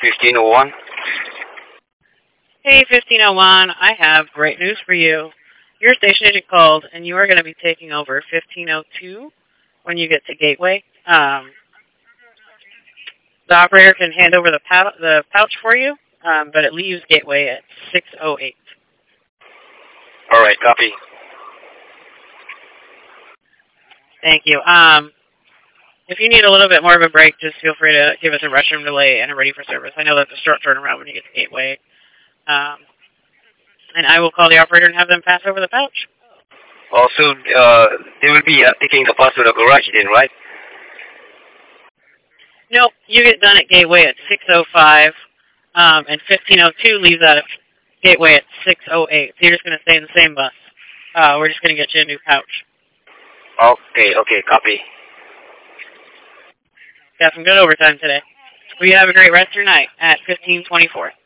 1501. Hey, 1501, I have great news for you. Your station agent called, and you are going to be taking over 1502 when you get to Gateway. The operator can hand over the pouch for you, but it leaves Gateway at 6:08. All right, copy. Thank you. If you need a little bit more of a break, just feel free to give us a restroom delay and a ready for service. I know that's a short turnaround when you get to Gateway. And I will call the operator and have them pass over the pouch. Also, they will be taking the bus to the garage then, right? Nope, you get done at Gateway at 6:05, and 1502 leaves out of Gateway at 6:08. So you're just going to stay in the same bus. We're just going to get you a new pouch. Okay, copy. Got some good overtime today. Well, you have a great rest of your night at 1524.